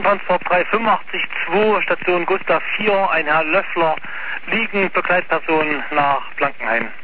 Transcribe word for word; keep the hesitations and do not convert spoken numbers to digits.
Personentransport drei acht fünf zwei, Station Gustav vier, ein Herr Löffler, liegend Begleitperson nach Blankenhain.